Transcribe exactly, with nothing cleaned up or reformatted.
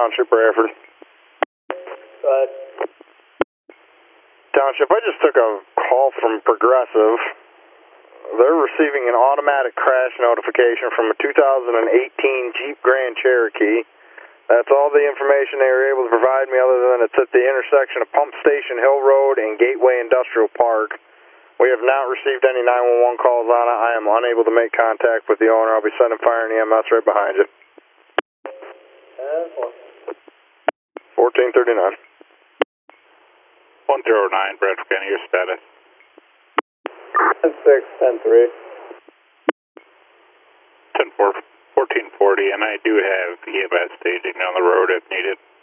Township, Bradford. Go ahead. Township, I just took a call from Progressive. They're receiving an automatic crash notification from a two thousand eighteen Jeep Grand Cherokee. That's all the information they were able to provide me, other than it's at the intersection of Pump Station Hill Road and Gateway Industrial Park. We have not received any nine one one calls on it. I am unable to make contact with the owner. I'll be sending fire and E M S right behind you. fourteen thirty-nine. one zero nine, Bradford County, your status. ten six, ten three. ten four, fourteen forty, and I do have E M S staging on the road if needed.